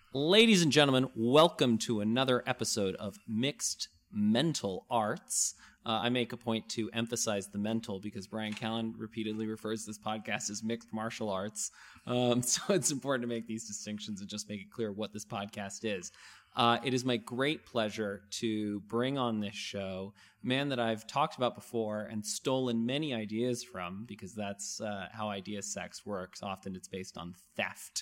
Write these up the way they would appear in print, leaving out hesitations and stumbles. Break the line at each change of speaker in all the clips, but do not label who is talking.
Ladies and gentlemen, welcome to another episode of Mixed Mental Arts. I make a point to emphasize the mental because Bryan Callen repeatedly refers to this podcast as mixed martial arts. So it's important to make these distinctions and just make it clear what this podcast is. It is my great pleasure to bring on this show a man that I've talked about before and stolen many ideas from, because that's how idea sex works. Often it's based on theft.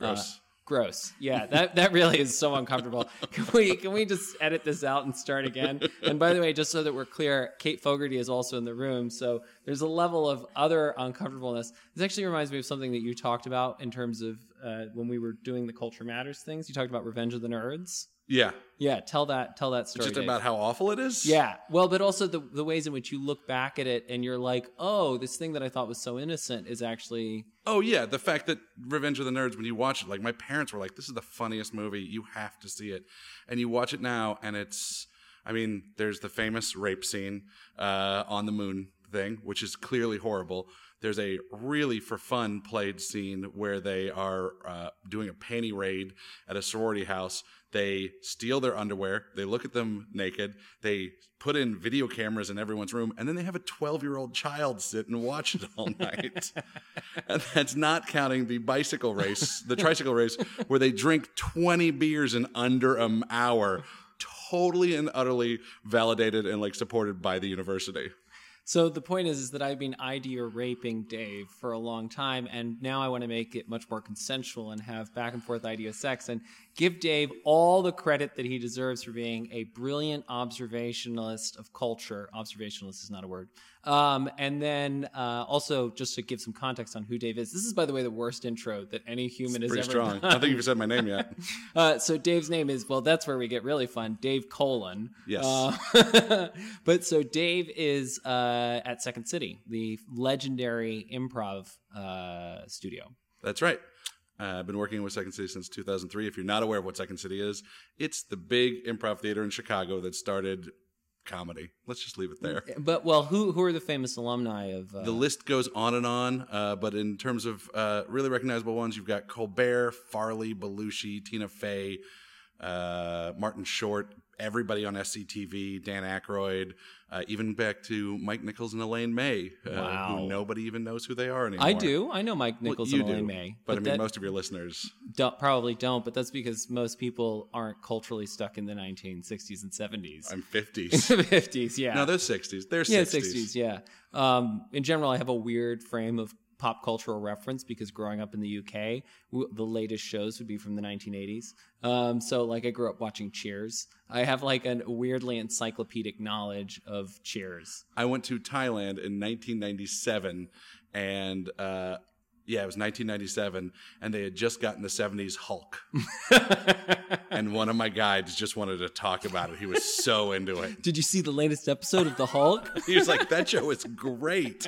Gross. Yeah, that really is so uncomfortable. Can we just edit this out and start again? And by the way, just so that we're clear, Kate Fogarty is also in the room, so there's a level of other uncomfortableness. This actually reminds me of something that you talked about in terms of when we were doing the Culture Matters things. You talked about Revenge of the Nerds. Yeah, tell that story.
Just about how awful it is?
Yeah, well, but also the ways in which you look back at it and you're like, oh, this thing that I thought was so innocent is actually...
Oh, yeah, the fact that Revenge of the Nerds, when you watch it, like, my parents were like, this is the funniest movie, you have to see it. And you watch it now, and it's... I mean, there's the famous rape scene on the moon thing, which is clearly horrible. There's a really, for fun, played scene where they are doing a panty raid at a sorority house. They steal their underwear. They look at them naked. They put in video cameras in everyone's room. And then they have a 12-year-old child sit and watch it all night. And that's not counting the tricycle race, where they drink 20 beers in under an hour. Totally and utterly validated and like supported by the university.
So the point is that I've been idea raping Dave for a long time, and now I want to make it much more consensual and have back and forth idea sex and give Dave all the credit that he deserves for being a brilliant observationalist of culture. Observationalist is not a word. And then also just to give some context on who Dave is. This is, by the way, the worst intro that any human has ever
strong.
done.
I don't think you've said my name yet.
So Dave's name is, well, that's where we get really fun, Dave Colon.
Yes.
But so Dave is at Second City, the legendary improv studio.
That's right. I've been working with Second City since 2003. If you're not aware of what Second City is, it's the big improv theater in Chicago that started comedy. Let's just leave it there.
But, well, who are the famous alumni of...
The list goes on and on, but in terms of really recognizable ones, you've got Colbert, Farley, Belushi, Tina Fey, Martin Short, everybody on SCTV, Dan Aykroyd, even back to Mike Nichols and Elaine May, who nobody even knows who they are anymore.
I do. I know Mike Nichols and Elaine May.
But I mean, most of your listeners...
probably don't, but that's because most people aren't culturally stuck in the 1960s and 70s.
I'm 50s.
50s, yeah.
No, they're 60s. They're 60s.
Yeah, 60s, yeah. In general, I have a weird frame of pop cultural reference because growing up in the UK, the latest shows would be from the 1980s. So like I grew up watching Cheers. I have like a weirdly encyclopedic knowledge of Cheers.
I went to Thailand in 1997 and it was 1997 and they had just gotten the 70s Hulk. And one of my guides just wanted to talk about it. He was so into it.
Did you see the latest episode of the Hulk?
He was like, that show is great.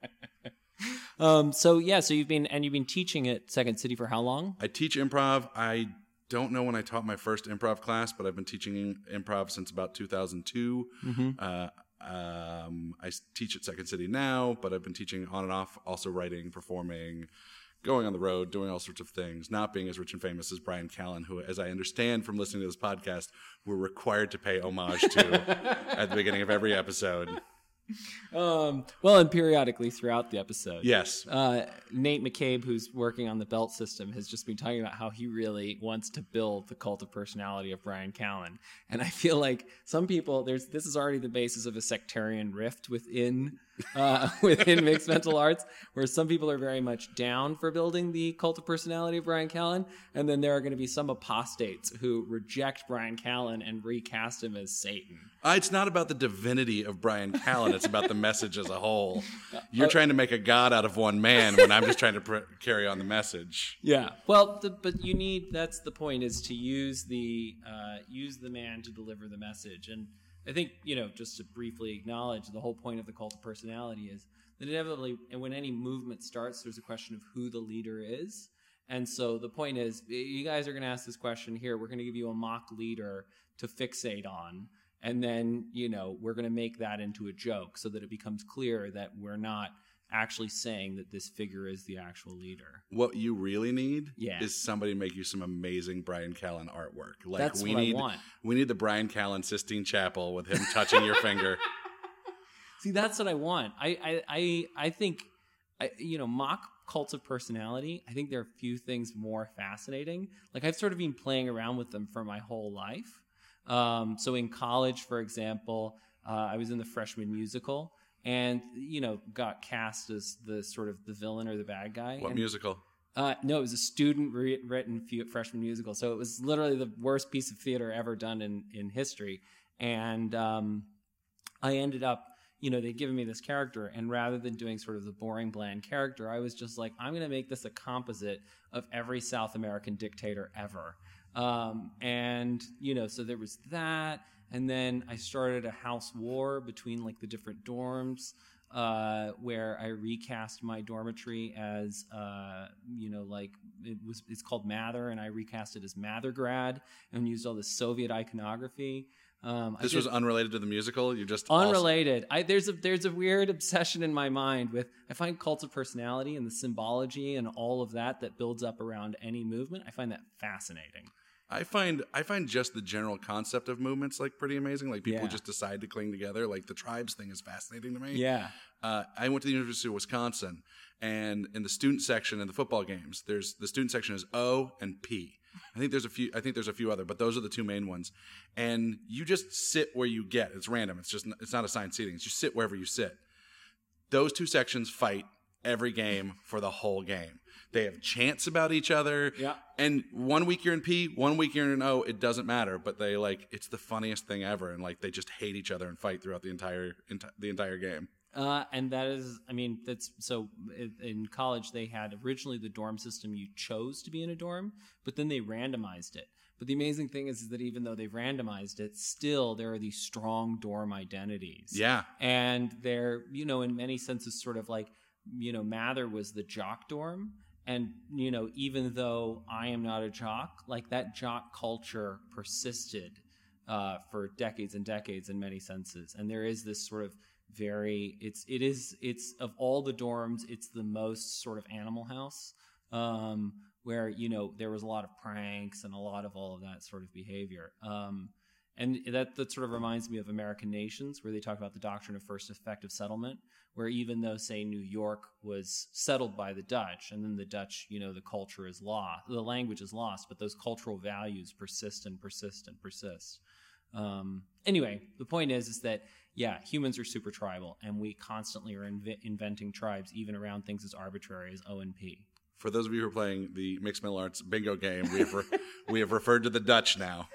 So you've been teaching at Second City for how long?
I teach improv. I don't know when I taught my first improv class, but I've been teaching improv since about 2002. Mm-hmm. I teach at Second City now, but I've been teaching on and off, also writing, performing, going on the road, doing all sorts of things, not being as rich and famous as Bryan Callen, who, as I understand from listening to this podcast, we're required to pay homage to at the beginning of every episode.
And periodically throughout the episode.
Yes.
Nate McCabe, who's working on the belt system, has just been talking about how he really wants to build the cult of personality of Bryan Callen. And I feel like some people, this is already the basis of a sectarian rift within Mixed Mental Arts, where some people are very much down for building the cult of personality of Bryan Callen, and then there are going to be some apostates who reject Bryan Callen and recast him as Satan.
It's not about the divinity of Bryan Callen. It's about the message as a whole. You're trying to make a god out of one man when I'm just trying to carry on the message.
Yeah. Well, but you need, that's the point, is to use the man to deliver the message. And I think, just to briefly acknowledge, the whole point of the cult of personality is that inevitably, and when any movement starts, there's a question of who the leader is. And so the point is, you guys are going to ask this question here. We're going to give you a mock leader to fixate on. And then, we're going to make that into a joke so that it becomes clear that we're not actually saying that this figure is the actual leader.
What you really need
Yeah.
is somebody to make you some amazing Brian Callen artwork. Like
That's what I want.
We need the Brian Callen Sistine Chapel with him touching your finger.
See, that's what I want. I think, mock cults of personality, I think there are few things more fascinating. Like, I've sort of been playing around with them for my whole life. So in college, for example, I was in the freshman musical and, got cast as the sort of the villain or the bad guy.
What musical?
No, it was a student-written freshman musical. So it was literally the worst piece of theater ever done in history. And I ended up, they'd given me this character, and rather than doing sort of the boring, bland character, I was just like, I'm going to make this a composite of every South American dictator ever. So there was that. And then I started a house war between like the different dorms, where I recast my dormitory as, it's called Mather, and I recast it as Mathergrad and used all this Soviet iconography.
This was unrelated to the musical? You just
unrelated. There's a weird obsession in my mind with, I find cults of personality and the symbology and all of that builds up around any movement. I find that fascinating.
I find just the general concept of movements like pretty amazing. Like people just decide to cling together. Like the tribes thing is fascinating to me.
Yeah.
I went to the University of Wisconsin, and in the student section in the football games, the student section is O and P. I think there's a few other, but those are the two main ones. And you just sit where you get. It's random. It's not assigned seating. It's you sit wherever you sit. Those two sections fight every game for the whole game. They have chants about each other.
Yeah.
And 1 week you're in P, 1 week you're in O. It doesn't matter. But they it's the funniest thing ever. And they just hate each other and fight throughout the entire game.
And that is, that's so in college they had originally the dorm system. You chose to be in a dorm, but then they randomized it. But the amazing thing is that even though they've randomized it, still there are these strong dorm identities.
Yeah.
And they're, in many senses sort of like, Mather was the jock dorm. And, even though I am not a jock, like that jock culture persisted for decades and decades in many senses. And there is this sort of it's of all the dorms, it's the most sort of Animal House, where, there was a lot of pranks and a lot of all of that sort of behavior. And that sort of reminds me of American Nations, where they talk about the doctrine of first effective settlement, where even though, say, New York was settled by the Dutch, and then the Dutch, the culture is lost, the language is lost, but those cultural values persist and persist and persist. Anyway, the point is that, humans are super tribal, and we constantly are inventing tribes, even around things as arbitrary as O and P.
For those of you who are playing the Mixed Mental Arts bingo game, we have referred to the Dutch now.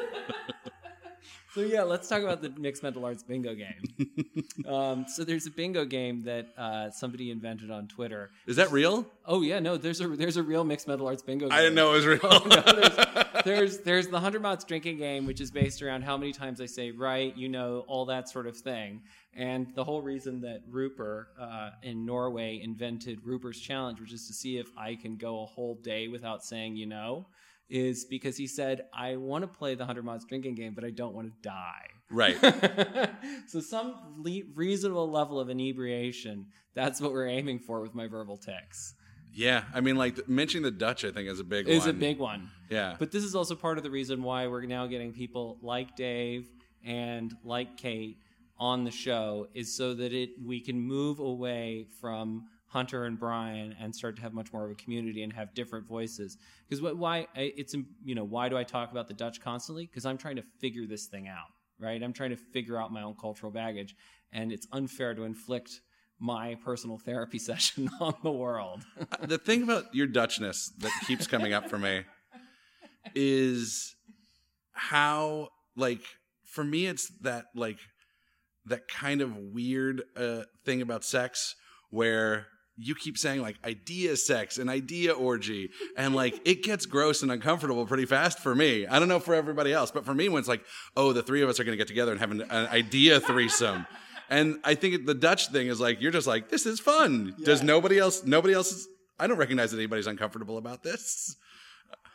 So let's talk about the Mixed Mental Arts bingo game. So there's a bingo game that somebody invented on Twitter.
Is that real?
Oh yeah, no, there's a real Mixed Mental Arts bingo game.
I didn't know it was real.
Oh, no, there's the 100 Mots drinking game, which is based around how many times I say right, all that sort of thing. And the whole reason that Rupert in Norway invented Rupert's Challenge, which is to see if I can go a whole day without saying is because he said, I want to play the 100 Mots drinking game, but I don't want to die.
Right.
So some reasonable level of inebriation, that's what we're aiming for with my verbal tics.
Yeah. Mentioning the Dutch, I think, is a big one.
Is a big one.
Yeah.
But this is also part of the reason why we're now getting people like Dave and like Kate on the show, is so that we can move away from Hunter and Brian and start to have much more of a community and have different voices. Because why do I talk about the Dutch constantly? Because I'm trying to figure this thing out, right? I'm trying to figure out my own cultural baggage, and it's unfair to inflict my personal therapy session on the world.
The thing about your Dutchness that keeps coming up for me is how, for me, it's that kind of weird thing about sex where you keep saying idea sex and idea orgy, and it gets gross and uncomfortable pretty fast for me. I don't know for everybody else, but for me, when it's the three of us are going to get together and have an idea threesome. And I think the Dutch thing is you're just this is fun. Yeah. Does nobody else, I don't recognize that anybody's uncomfortable about this.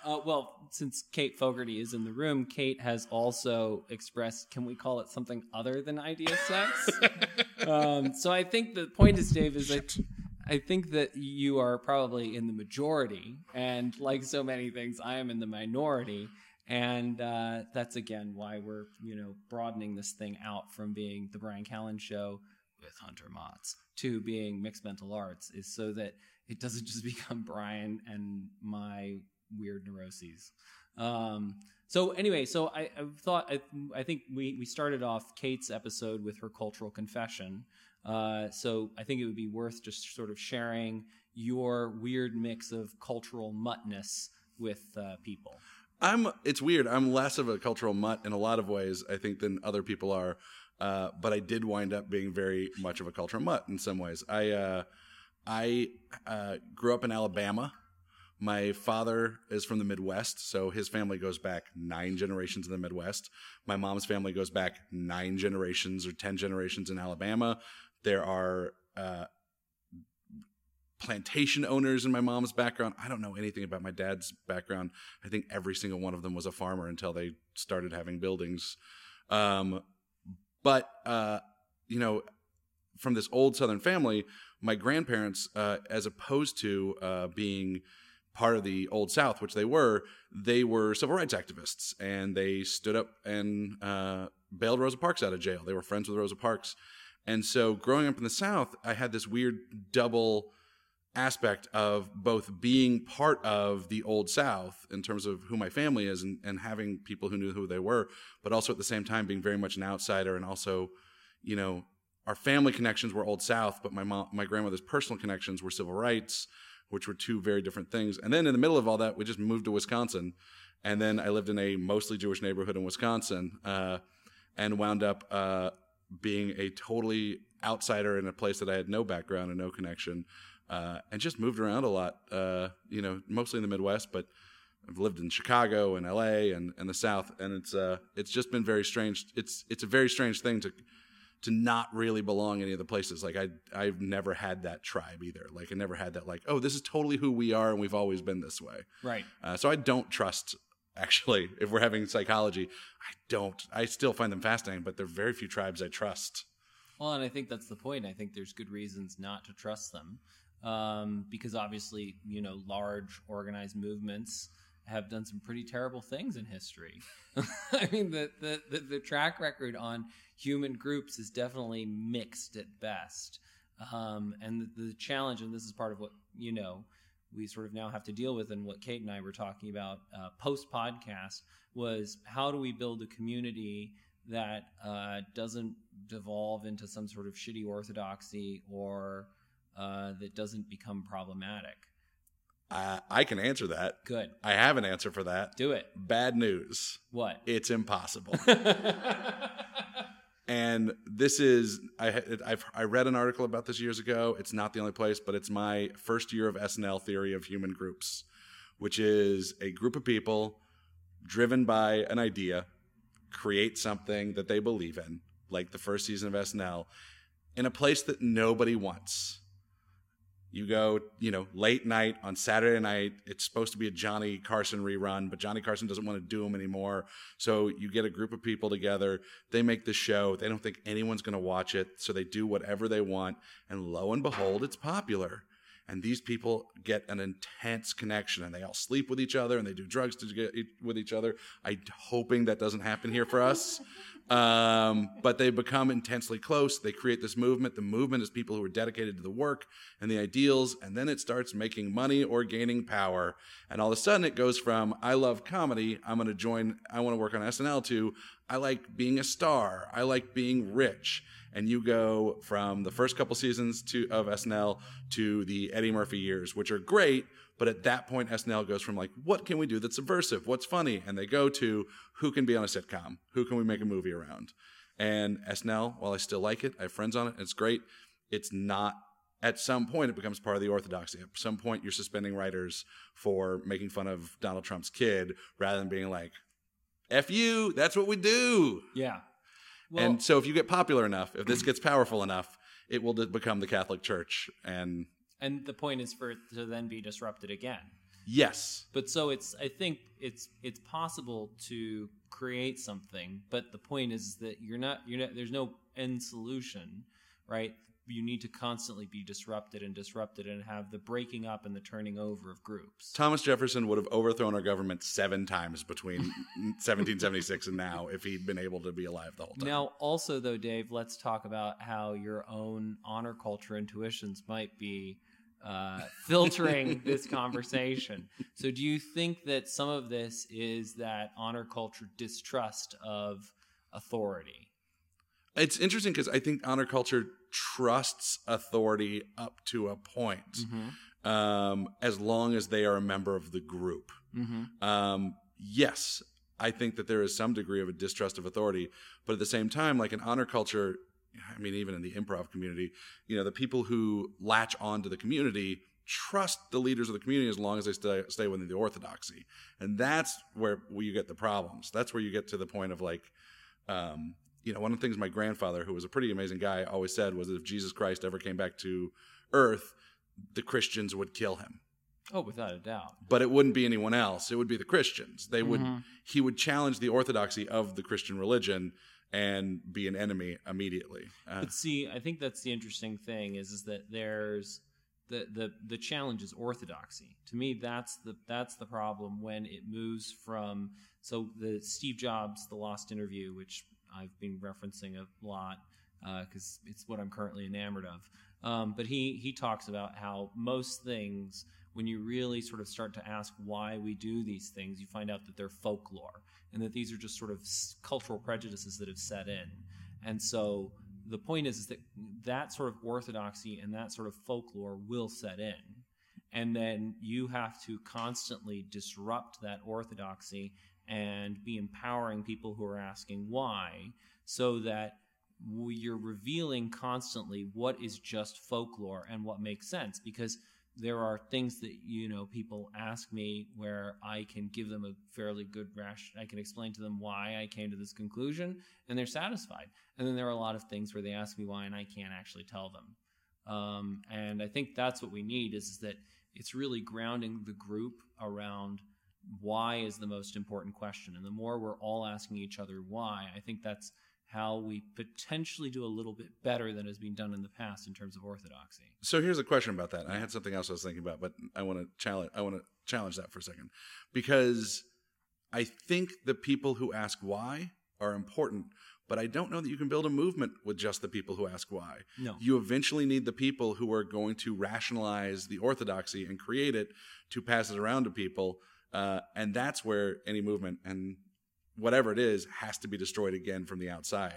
Well, since Kate Fogarty is in the room, Kate has also expressed, can we call it something other than idea sex? So I think the point is, Dave, is I think that you are probably in the majority, and like so many things, I am in the minority. And that's, again, why we're, broadening this thing out from being the Brian Callen Show with Hunter Motz to being Mixed Mental Arts, is so that it doesn't just become Brian and my weird neuroses. So anyway, I think we started off Kate's episode with her cultural confession. So I think it would be worth just sort of sharing your weird mix of cultural muttness with people.
It's weird. I'm less of a cultural mutt in a lot of ways, I think, than other people are. But I did wind up being very much of a cultural mutt in some ways. I grew up in Alabama. My father is from the Midwest, so his family goes back 9 generations in the Midwest. My mom's family goes back 9 generations or 10 generations in Alabama. There are plantation owners in my mom's background. I don't know anything about my dad's background. I think every single one of them was a farmer until they started having buildings. But from this old Southern family, my grandparents, as opposed to being part of the Old South, which they were civil rights activists, and they stood up and bailed Rosa Parks out of jail. They were friends with Rosa Parks. And so growing up in the South, I had this weird double aspect of both being part of the Old South in terms of who my family is and having people who knew who they were, but also at the same time being very much an outsider. And also, our family connections were Old South, but my grandmother's personal connections were civil rights, which were 2 very different things. And then in the middle of all that, we just moved to Wisconsin. And then I lived in a mostly Jewish neighborhood in Wisconsin and wound up being a totally outsider in a place that I had no background and no connection. And just moved around a lot, mostly in the Midwest, but I've lived in Chicago and LA and the South, and it's just been very strange. It's a very strange thing to not really belong any of the places. Like I've never had that tribe either. Like I never had that oh, this is totally who we are and we've always been this way.
Right.
So I don't trust, actually, if we're having psychology, I still find them fascinating, but there are very few tribes I trust.
Well, and I think that's the point. I think there's good reasons not to trust them. Because obviously, large organized movements have done some pretty terrible things in history. I mean, the track record on human groups is definitely mixed at best. And the challenge, and this is part of what, we sort of now have to deal with, and what Kate and I were talking about post-podcast, was how do we build a community that doesn't devolve into some sort of shitty orthodoxy or that doesn't become problematic.
I can answer that.
Good.
I have an answer for that.
Do it.
Bad news.
What?
It's impossible. And this is, I read an article about this years ago. It's not the only place, but it's my first year of SNL theory of human groups, which is a group of people driven by an idea, create something that they believe in, like the first season of SNL, in a place that nobody wants. You go, late night on Saturday night. It's supposed to be a Johnny Carson rerun, but Johnny Carson doesn't want to do them anymore. So you get a group of people together. They make the show. They don't think anyone's going to watch it, so they do whatever they want. And lo and behold, it's popular. And these people get an intense connection, and they all sleep with each other, and they do drugs with each other. I'm hoping that doesn't happen here for us. But they become intensely close. They create this movement. The movement is people who are dedicated to the work and the ideals, and then it starts making money or gaining power. And all of a sudden it goes from, I love comedy, I want to work on SNL, to, I like being a star, I like being rich. And you go from the first couple seasons of SNL to the Eddie Murphy years, which are great, but at that point SNL goes from what can we do that's subversive? What's funny? And they go to, who can be on a sitcom? Who can we make a movie around? And SNL, while I still like it, I have friends on it, it's great, it's not, at some point it becomes part of the orthodoxy. At some point you're suspending writers for making fun of Donald Trump's kid rather than being like, F you, that's what we do.
Yeah. Well,
and so if you get popular enough, if this gets powerful enough, it will become the Catholic Church. And
the point is for it to then be disrupted again.
Yes.
But so I think it's possible to create something, but the point is that you're not there's no end solution, right? You need to constantly be disrupted and have the breaking up and the turning over of groups.
Thomas Jefferson would have overthrown our government 7 times between 1776 and now if he'd been able to be alive the whole time.
Now, also, though, Dave, let's talk about how your own honor culture intuitions might be filtering this conversation. So do you think that some of this is that honor culture distrust of authority?
It's interesting because I think honor culture trusts authority up to a point, as long as they are a member of the group. Yes, I think that there is some degree of a distrust of authority, but at the same time, like in honor culture, I mean, even in the improv community, the people who latch on to the community trust the leaders of the community as long as they stay within the orthodoxy. And that's where you get the problems. That's where you get to the point of like, one of the things my grandfather, who was a pretty amazing guy, always said was that if Jesus Christ ever came back to earth, the Christians would kill him.
Oh, without a doubt.
But it wouldn't be anyone else. It would be the Christians. He would challenge the orthodoxy of the Christian religion and be an enemy immediately.
But see, I think that's the interesting thing is that there's the challenge is orthodoxy. To me, that's the problem when it moves from the Steve Jobs The Lost Interview, which I've been referencing a lot because it's what I'm currently enamored of. But he talks about how most things, when you really sort of start to ask why we do these things, you find out that they're folklore and that these are just sort of cultural prejudices that have set in. And so the point is that sort of orthodoxy and that sort of folklore will set in. And then you have to constantly disrupt that orthodoxy and be empowering people who are asking why, so that you're revealing constantly what is just folklore and what makes sense. Because there are things that, people ask me where I can give them a fairly good I can explain to them why I came to this conclusion, and they're satisfied. And then there are a lot of things where they ask me why, and I can't actually tell them. And I think that's what we need is that it's really grounding the group around why is the most important question. And the more we're all asking each other why, I think that's how we potentially do a little bit better than has been done in the past in terms of orthodoxy.
So here's a question about that. I had something else I was thinking about, but I want to challenge that for a second, because I think the people who ask why are important, but I don't know that you can build a movement with just the people who ask why.
No.
You eventually need the people who are going to rationalize the orthodoxy and create it to pass it around to people. And that's where any movement and whatever it is has to be destroyed again from the outside.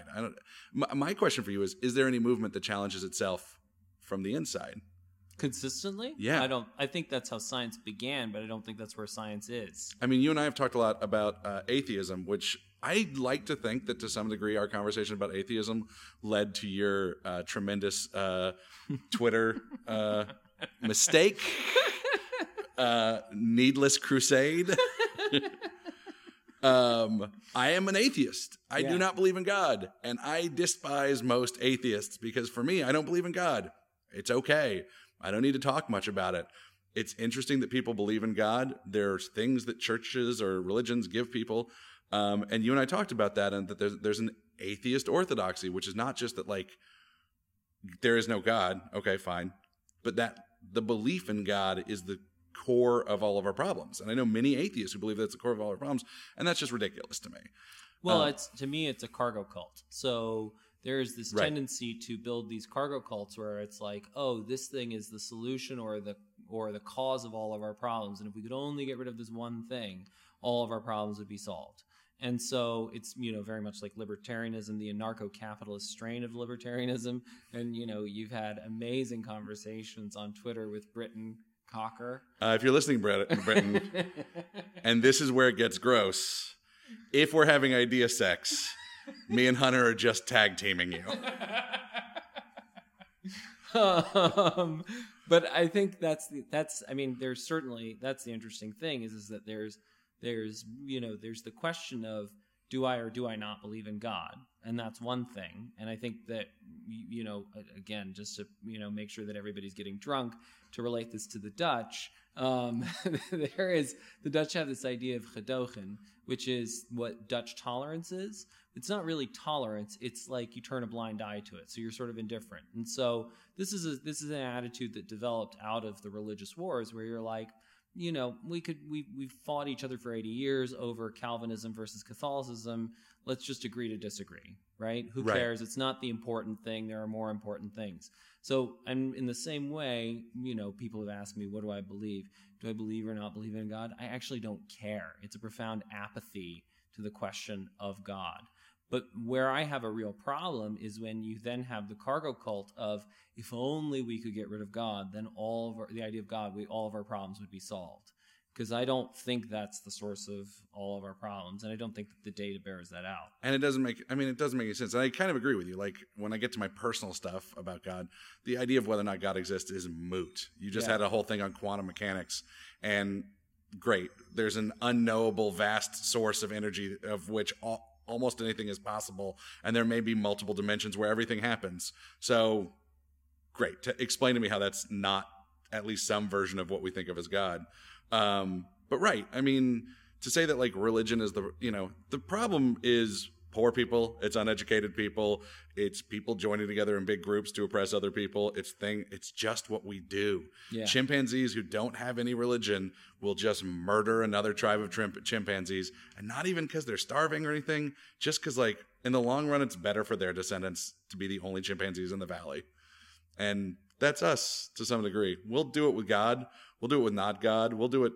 My question for you is there any movement that challenges itself from the inside?
Consistently?
Yeah.
I think that's how science began, but I don't think that's where science is.
I mean, you and I have talked a lot about atheism, which I like to think that to some degree our conversation about atheism led to your tremendous Twitter mistake, needless crusade. I am an atheist. I do not believe in God, and I despise most atheists because for me, I don't believe in God. It's okay. I don't need to talk much about it. It's interesting that people believe in God. There's things that churches or religions give people. And you and I talked about that, and that there's an atheist orthodoxy, which is not just that like there is no God. Okay, fine. But that the belief in God is the core of all of our problems. And I know many atheists who believe that's the core of all our problems, and that's just ridiculous to me.
Well, to me, it's a cargo cult. So there's this tendency to build these cargo cults where it's like, oh, this thing is the solution or the cause of all of our problems. And if we could only get rid of this one thing, all of our problems would be solved. And so it's, very much like libertarianism, the anarcho-capitalist strain of libertarianism. And, you've had amazing conversations on Twitter with Britton Cocker.
If you're listening, Britton, and this is where it gets gross, if we're having idea sex, me and Hunter are just tag teaming you.
But I think that's the interesting thing is that there's the question of do I or do I not believe in God? And that's one thing. And I think that, again, just to, make sure that everybody's getting drunk, to relate this to the Dutch, the Dutch have this idea of gedogen, which is what Dutch tolerance is. It's not really tolerance. It's like you turn a blind eye to it. So you're sort of indifferent. And so this is an attitude that developed out of the religious wars, where you're like, we fought each other for 80 years over Calvinism versus Catholicism. Let's just agree to disagree, right? Who cares? It's not the important thing. There are more important things. So, and in the same way, people have asked me, what do I believe? Do I believe or not believe in God? I actually don't care. It's a profound apathy to the question of God. But where I have a real problem is when you then have the cargo cult of, if only we could get rid of God, then the idea of God, all of our problems would be solved. Because I don't think that's the source of all of our problems, and I don't think that the data bears that out.
And it doesn't make any sense. And I kind of agree with you. Like, when I get to my personal stuff about God, the idea of whether or not God exists is moot. You just had a whole thing on quantum mechanics, and great. There's an unknowable, vast source of energy of which almost anything is possible, and there may be multiple dimensions where everything happens. So, great. Explain to me how that's not at least some version of what we think of as God. But right, I mean, to say that like religion is the problem is poor people, it's uneducated people, it's people joining together in big groups to oppress other people. It's just what we do. Yeah. Chimpanzees who don't have any religion will just murder another tribe of chimpanzees, and not even because they're starving or anything, just because like in the long run, it's better for their descendants to be the only chimpanzees in the valley. And that's us to some degree. We'll do it with God. We'll do it with not God. We'll do it.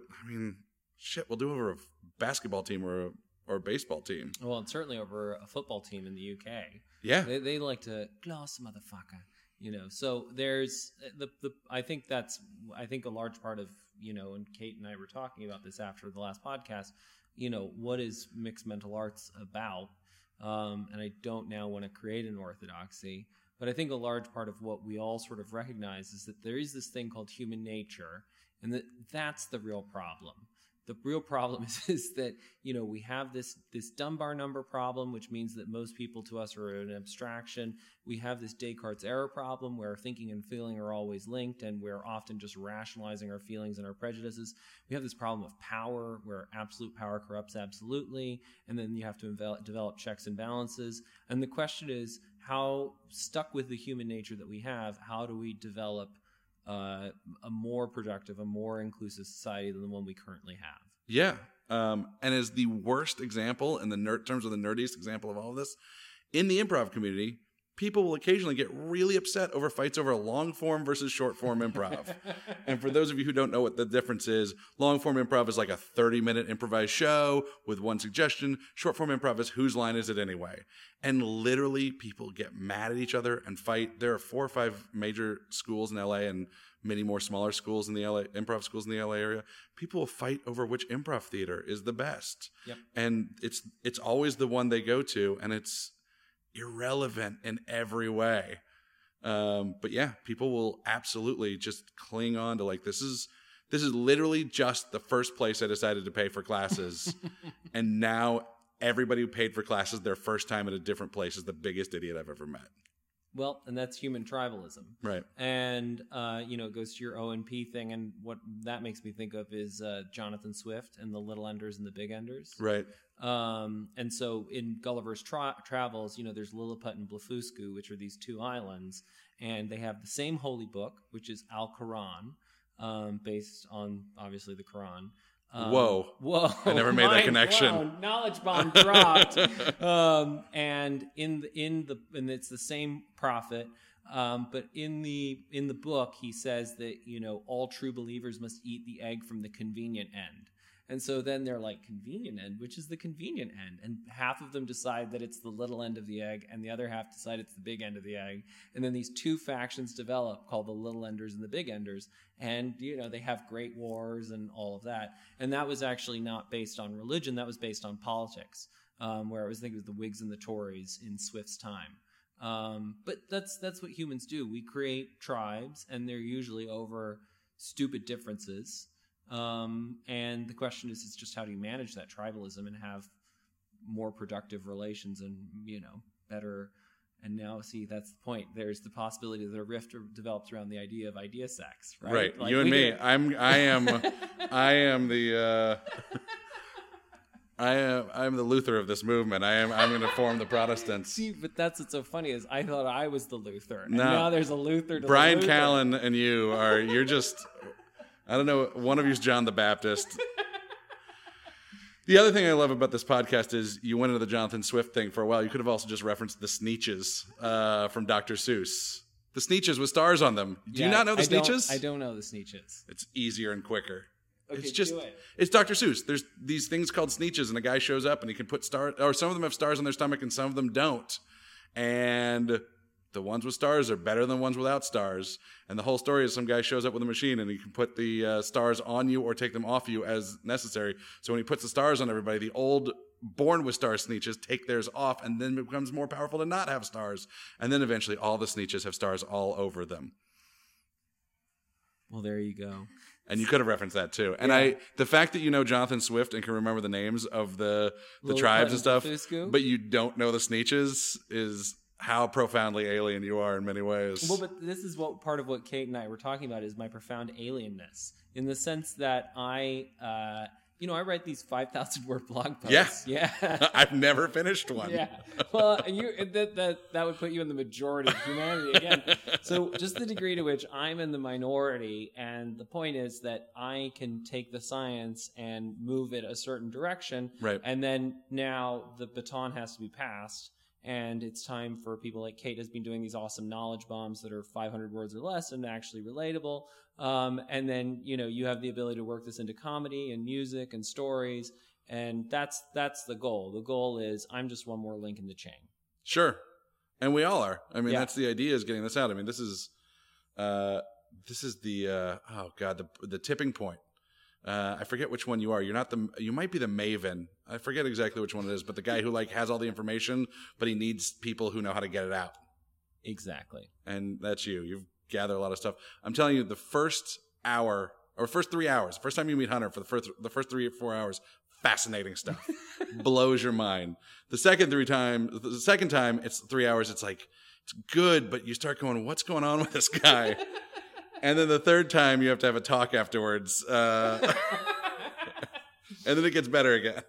We'll do it over a basketball team or a baseball team.
Well, and certainly over a football team in the UK.
Yeah,
they like to gloss motherfucker. So there's I think a large part of and Kate and I were talking about this after the last podcast. What is mixed mental arts about? And I don't now want to create an orthodoxy. But I think a large part of what we all sort of recognize is that there is this thing called human nature, and that's the real problem. The real problem is that, we have this Dunbar number problem, which means that most people to us are an abstraction. We have this Descartes' error problem where thinking and feeling are always linked, and we're often just rationalizing our feelings and our prejudices. We have this problem of power where absolute power corrupts absolutely, and then you have to develop checks and balances. And the question is, how stuck with the human nature that we have, how do we develop a more productive, a more inclusive society than the one we currently have?
Yeah. And as the worst example in terms of the nerdiest example of all of this, in the improv community, people will occasionally get really upset over fights over long form versus short form improv. And for those of you who don't know what the difference is, long form improv is like a 30-minute improvised show with one suggestion. Short form improv is whose line is it anyway? And literally people get mad at each other and fight. There are 4 or 5 major schools in LA and many more smaller schools in the LA, improv schools in the LA area. People will fight over which improv theater is the best.
Yep.
And it's always the one they go to, and it's irrelevant in every way. But yeah, people will absolutely just cling on to like, this is literally just the first place I decided to pay for classes. And now everybody who paid for classes their first time at a different place is the biggest idiot I've ever met.
Well, and that's human tribalism.
Right.
And, it goes to your O&P thing. And what that makes me think of is Jonathan Swift and the Little Enders and the Big Enders.
Right.
And so in Gulliver's Travels, there's Lilliput and Blefuscu, which are these 2 islands. And they have the same holy book, which is Al-Quran, based on, obviously, the Quran.
Whoa! I never made that connection.
Blown. Knowledge bomb dropped. And it's the same prophet. But in the book, he says that all true believers must eat the egg from the convenient end. And so then they're like, convenient end? Which is the convenient end? And half of them decide that it's the little end of the egg, and the other half decide it's the big end of the egg. And then these 2 factions develop called the Little Enders and the Big Enders. And, they have great wars and all of that. And that was actually not based on religion. That was based on politics, where I think it was the Whigs and the Tories in Swift's time. But that's what humans do. We create tribes, and they're usually over stupid differences. And the question is, it's just how do you manage that tribalism and have more productive relations and, better. And now, see, that's the point. There's the possibility that a rift develops around the idea of idea sex, right?
Right.
Like,
you and me. I am the I'm the Luther of this movement. I'm going to form the Protestants.
See, but that's what's so funny is I thought I was the Luther, and
No.
now there's a Luther to
Brian
the Luther.
Callen and you're just, I don't know, one of you's John the Baptist. The other thing I love about this podcast is you went into the Jonathan Swift thing for a while. You could have also just referenced the Sneetches from Dr. Seuss. The Sneetches with stars on them. Do you not know the Sneetches?
I don't know the Sneetches.
It's easier and quicker.
Okay,
It's just,
do it.
it's Dr. Seuss. There's these things called Sneetches, and a guy shows up and he can put stars, or some of them have stars on their stomach and some of them don't. And the ones with stars are better than ones without stars. And the whole story is some guy shows up with a machine and he can put the stars on you or take them off you as necessary. So when he puts the stars on everybody, the old born with star Sneetches take theirs off, and then it becomes more powerful to not have stars. And then eventually all the Sneetches have stars all over them.
Well, there you go.
And you could have referenced that too. And the fact that you know Jonathan Swift and can remember the names of the tribes and stuff, but you don't know the Sneetches is how profoundly alien you are in many ways.
Well, but this is what part of what Kate and I were talking about is my profound alienness, in the sense that I write these 5,000 word blog posts. Yeah.
I've never finished one.
Yeah. Well, that would put you in the majority of humanity again. So just the degree to which I'm in the minority, and the point is that I can take the science and move it a certain direction.
Right.
And then now the baton has to be passed. And it's time for people like Kate has been doing these awesome knowledge bombs that are 500 words or less and actually relatable. And then, you have the ability to work this into comedy and music and stories. And that's the goal. The goal is I'm just one more link in the chain.
Sure. And we all are. I mean, that's the idea, is getting this out. I mean, this is the, the tipping point. I forget which one you are. You might be the Maven. I forget exactly which one it is, but the guy who has all the information, but he needs people who know how to get it out.
Exactly.
And that's you. You've gathered a lot of stuff. I'm telling you, the first hour or first 3 hours, first time you meet Hunter for the first 3 or 4 hours, fascinating stuff. Blows your mind. The second time it's 3 hours. It's like, it's good, but you start going, what's going on with this guy? And then the third time, you have to have a talk afterwards. And then it gets better again.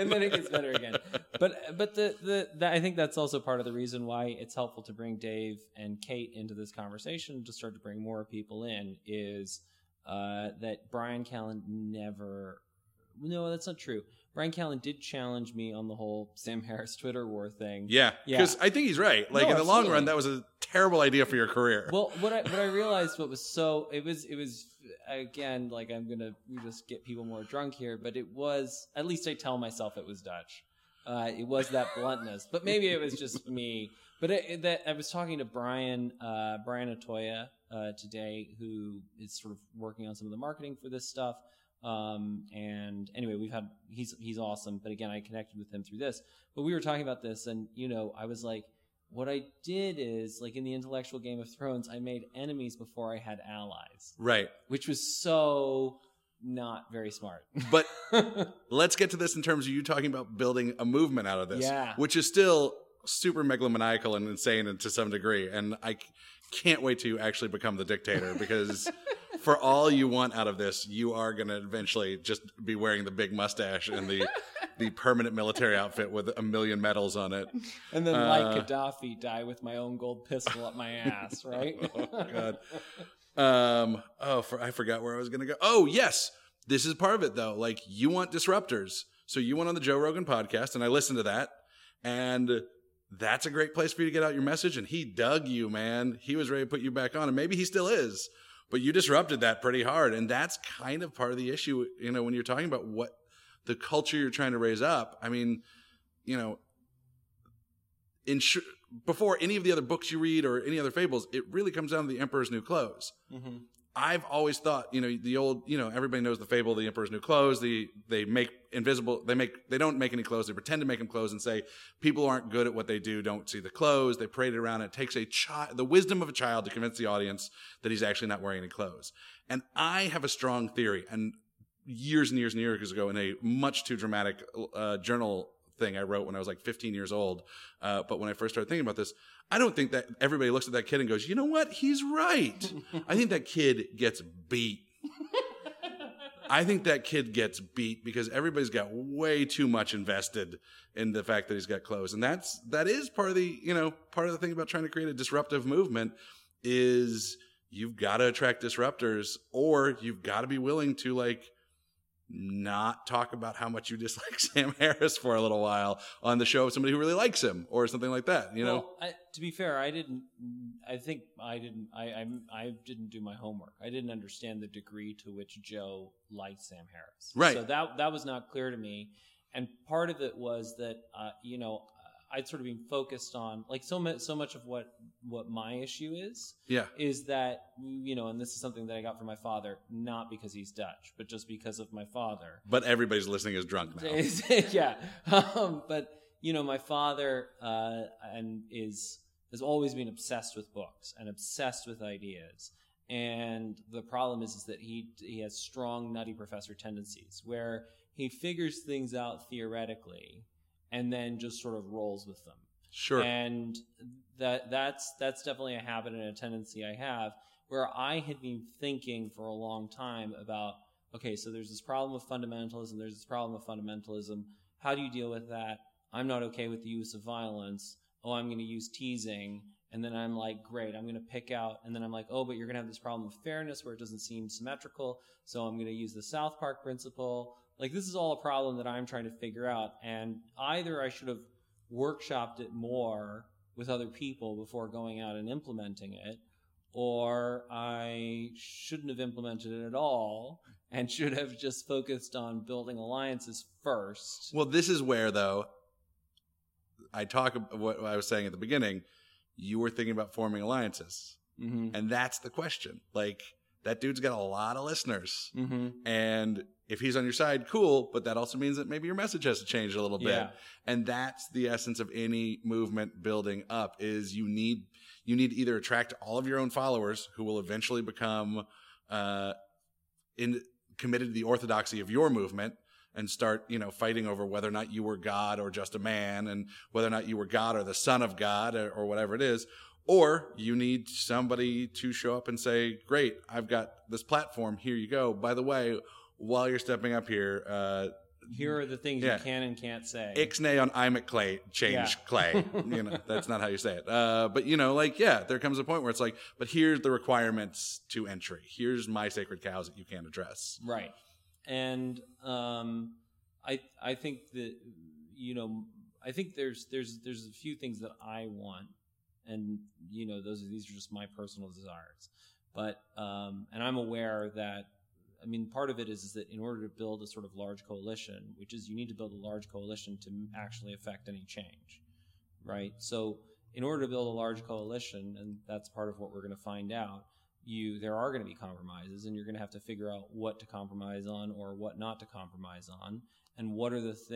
But
I think that's also part of the reason why it's helpful to bring Dave and Kate into this conversation, to start to bring more people in, is that Brian Callen never... No, that's not true. Brian Callen did challenge me on the whole Sam Harris Twitter war thing.
Yeah, because I think he's right. In the long run, that was a terrible idea for your career.
Well, what I realized it was again, we just get people more drunk here, but it was, at least I tell myself it was Dutch. It was that bluntness, but maybe it was just me. But I was talking to Brian Atoya today, who is sort of working on some of the marketing for this stuff. And anyway, he's awesome. But again, I connected with him through this, but we were talking about this, and, I was like, what I did is, in the intellectual Game of Thrones, I made enemies before I had allies.
Right.
Which was so not very smart.
But let's get to this in terms of you talking about building a movement out of this, which is still super megalomaniacal and insane and to some degree. And I can't wait till you actually become the dictator, because for all you want out of this, you are going to eventually just be wearing the big mustache and the permanent military outfit with 1 million medals on it.
And then, like Gaddafi, die with my own gold pistol up my ass, right?
Oh, God. I forgot where I was going to go. Oh, yes. This is part of it, though. You want disruptors. So you went on the Joe Rogan podcast, and I listened to that. And that's a great place for you to get out your message. And he dug you, man. He was ready to put you back on. And maybe he still is. But you disrupted that pretty hard. And that's kind of part of the issue, when you're talking about what the culture you're trying to raise up. I mean, before any of the other books you read or any other fables, it really comes down to The Emperor's New Clothes. Mm-hmm. I've always thought, the old, everybody knows the fable, The Emperor's New Clothes. They don't make any clothes. They pretend to make them clothes and say people aren't good at what they do, don't see the clothes. They parade it around. It takes the wisdom of a child to convince the audience that he's actually not wearing any clothes. And I have a strong theory, and years and years and years ago in a much too dramatic journal thing I wrote when I was like 15 years old. But when I first started thinking about this, I don't think that everybody looks at that kid and goes, you know what? He's right. I think that kid gets beat. I think that kid gets beat because everybody's got way too much invested in the fact that he's got clothes. And that is part of the thing about trying to create a disruptive movement is you've got to attract disruptors, or you've got to be willing to like not talk about how much you dislike Sam Harris for a little while on the show of somebody who really likes him or something like that, you know?
To be fair, I didn't do my homework. I didn't understand the degree to which Joe liked Sam Harris.
Right.
So that was not clear to me. And part of it was that, I'd sort of been focused on like so much of what my issue is that, and this is something that I got from my father, not because he's Dutch, but just because of my father.
But everybody's listening is drunk now.
Yeah. But, my father has always been obsessed with books and obsessed with ideas. And the problem is that he has strong nutty professor tendencies where he figures things out theoretically and then just sort of rolls with them.
Sure.
And that's definitely a habit and a tendency I have, where I had been thinking for a long time about, okay, so there's this problem of fundamentalism, there's this problem of fundamentalism. How do you deal with that? I'm not okay with the use of violence. Oh, I'm going to use teasing. And then I'm like, great, I'm going to pick out. And then I'm like, oh, but you're going to have this problem of fairness where it doesn't seem symmetrical. So I'm going to use the South Park principle. Like, this is all a problem that I'm trying to figure out. And either I should have workshopped it more with other people before going out and implementing it, or I shouldn't have implemented it at all and should have just focused on building alliances first.
Well, this is where, though, I talk about what I was saying at the beginning. You were thinking about forming alliances. Mm-hmm. And that's the question. Like, that dude's got a lot of listeners. Mm-hmm. And if he's on your side, cool. But that also means that maybe your message has to change a little bit. Yeah. And that's the essence of any movement building up is you need to either attract all of your own followers who will eventually become committed to the orthodoxy of your movement and start, fighting over whether or not you were God or just a man and whether or not you were God or the son of God or whatever it is. Or you need somebody to show up and say, great, I've got this platform. Here you go. By the way, while you're stepping up here,
here are the things you can and can't say.
Ixnay on Imec Clay, change Clay. That's not how you say it. But, there comes a point where it's like, but here's the requirements to entry. Here's my sacred cows that you can't address.
Right. And I think that, I think there's a few things that I want. And, these are just my personal desires. But, and I'm aware that, part of it is that in order to build a sort of large coalition, which is you need to build a large coalition to actually affect any change, right? So in order to build a large coalition, and that's part of what we're going to find out, there are going to be compromises, and you're going to have to figure out what to compromise on or what not to compromise on, and what are the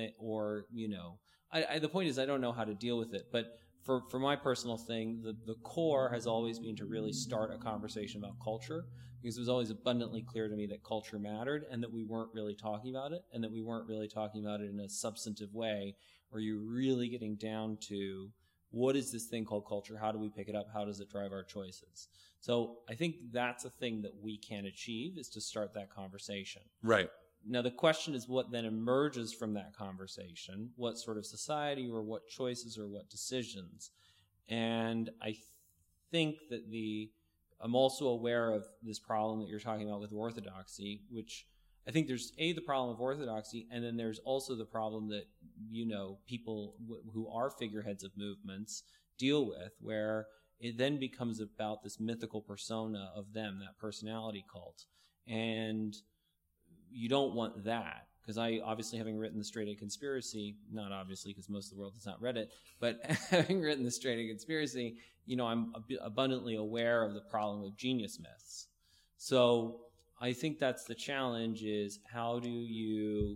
the point is I don't know how to deal with it, but for my personal thing, the core has always been to really start a conversation about culture, because it was always abundantly clear to me that culture mattered and that we weren't really talking about it, and that we weren't really talking about it in a substantive way where you're really getting down to what is this thing called culture? How do we pick it up? How does it drive our choices? So I think that's a thing that we can achieve, is to start that conversation.
Right.
Now, the question is what then emerges from that conversation, what sort of society or what choices or what decisions. And I think that I'm also aware of this problem that you're talking about with orthodoxy, which I think there's the problem of orthodoxy, and then there's also the problem that, people who are figureheads of movements deal with, where it then becomes about this mythical persona of them, that personality cult. And you don't want that, because I, obviously, having written The Straight A Conspiracy, not obviously because most of the world has not read it, but having written The Straight A Conspiracy, I'm abundantly aware of the problem of genius myths. So I think that's the challenge, is how do you,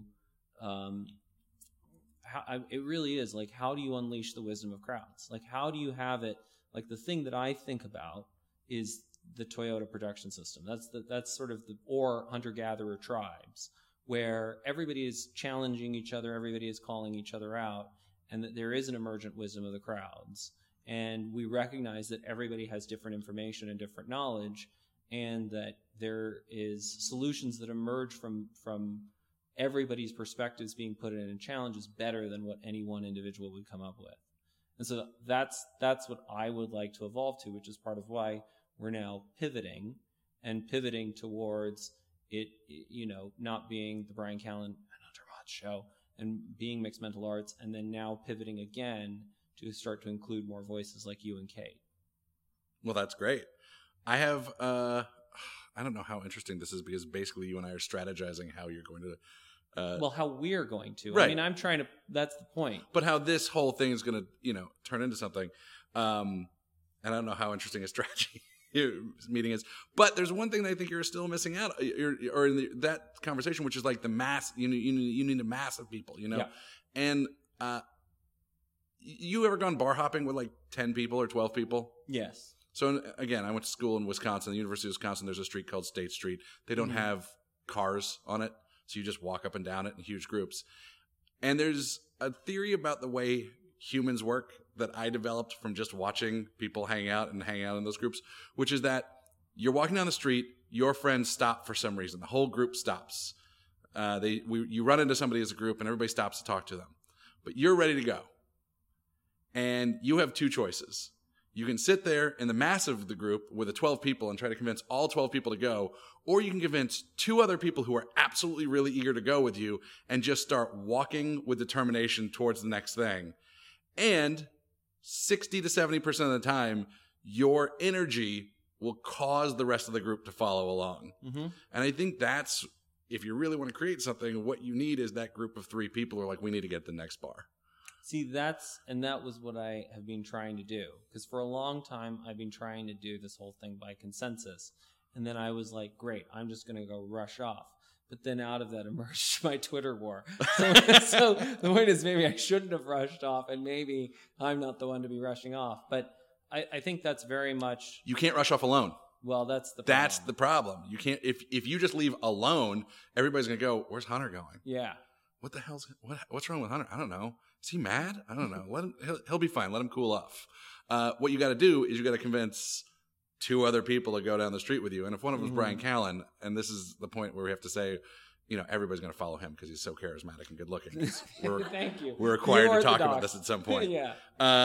it really is like, how do you unleash the wisdom of crowds? Like, how do you have it, like the thing that I think about is the Toyota production system. That's sort of or hunter-gatherer tribes, where everybody is challenging each other, everybody is calling each other out, and that there is an emergent wisdom of the crowds. And we recognize that everybody has different information and different knowledge, and that there is solutions that emerge from everybody's perspectives being put in and challenges better than what any one individual would come up with. And so that's what I would like to evolve to, which is part of why we're now pivoting towards it, not being the Bryan Callen and Hunter Mott show and being Mixed Mental Arts, and then now pivoting again to start to include more voices like you and Kate.
Well, that's great. I have, I don't know how interesting this is, because basically you and I are strategizing how you're going to,
how we're going to.
Right.
I mean, I'm trying to, that's the point.
But how this whole thing is going to, turn into something. And I don't know how interesting a strategy meeting is. But there's one thing that I think you're still missing out, or in that conversation, which is like the mass, you need a mass of people,
Yeah.
And, you ever gone bar hopping with like 10 people or 12 people?
Yes.
So again, I went to school in Wisconsin, the University of Wisconsin. There's a street called State Street. They don't have cars on it, so you just walk up and down it in huge groups. And there's a theory about the way humans work that I developed from just watching people hang out in those groups, which is that you're walking down the street, your friends stop for some reason. The whole group stops. You run into somebody as a group, and everybody stops to talk to them. But you're ready to go. And you have two choices. You can sit there in the mass of the group with the 12 people and try to convince all 12 people to go, or you can convince two other people who are absolutely really eager to go with you and just start walking with determination towards the next thing. And 60 to 70% of the time, your energy will cause the rest of the group to follow along. Mm-hmm. And I think that's, if you really want to create something, what you need is that group of 3 people who are like, we need to get the next bar.
See, that was what I have been trying to do. Because for a long time, I've been trying to do this whole thing by consensus. And then I was like, great, I'm just going to go rush off. But then out of that emerged my Twitter war. So the point is, maybe I shouldn't have rushed off, and maybe I'm not the one to be rushing off. But I think that's very much...
You can't rush off alone.
Well, that's the problem.
That's the problem. You can't... If you just leave alone, everybody's going to go, where's Hunter going?
Yeah.
What the hell's... What's wrong with Hunter? I don't know. Is he mad? I don't know. Let him. He'll be fine. Let him cool off. What you got to do is you got to convince 2 other people to go down the street with you. And if one of them is Bryan Callen, and this is the point where we have to say, everybody's going to follow him because he's so charismatic and good looking.
Thank you.
We're required to talk about this at some point.
Yeah.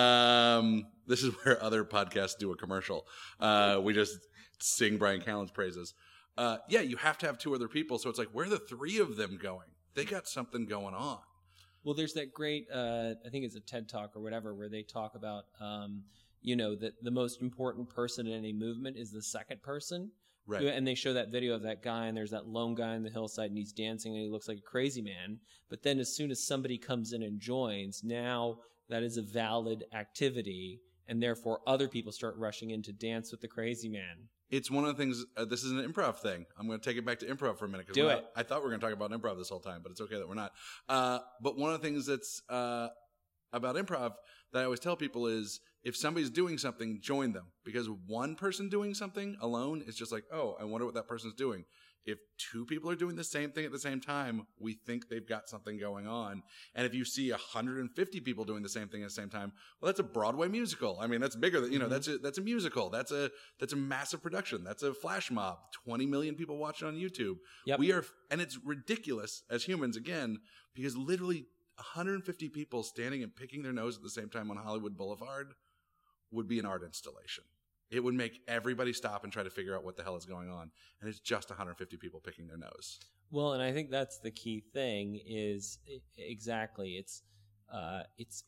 This is where other podcasts do a commercial. We just sing Bryan Callen's praises. You have to have 2 other people. So it's like, where are the 3 of them going? They got something going on.
Well, there's that great, I think it's a TED Talk or whatever, where they talk about, that the most important person in any movement is the second person.
Right.
And they show that video of that guy, and there's that lone guy on the hillside, and he's dancing, and he looks like a crazy man. But then as soon as somebody comes in and joins, now that is a valid activity, and therefore other people start rushing in to dance with the crazy man.
It's one of the things, this is an improv thing. I'm going to take it back to improv for a minute.
Do it.
I thought we were going to talk about improv this whole time, but it's okay that we're not. But one of the things that's about improv that I always tell people is, if somebody's doing something, join them. Because one person doing something alone is just like, oh, I wonder what that person's doing. If 2 people are doing the same thing at the same time, we think they've got something going on. And if you see 150 people doing the same thing at the same time, well, that's a Broadway musical. I mean, that's bigger than, that's a musical. That's a massive production. That's a flash mob. 20 million people watching on YouTube.
Yep.
And it's ridiculous as humans, again, because literally 150 people standing and picking their nose at the same time on Hollywood Boulevard would be an art installation. It would make everybody stop and try to figure out what the hell is going on. And it's just 150 people picking their nose.
Well, and I think that's the key thing is exactly. I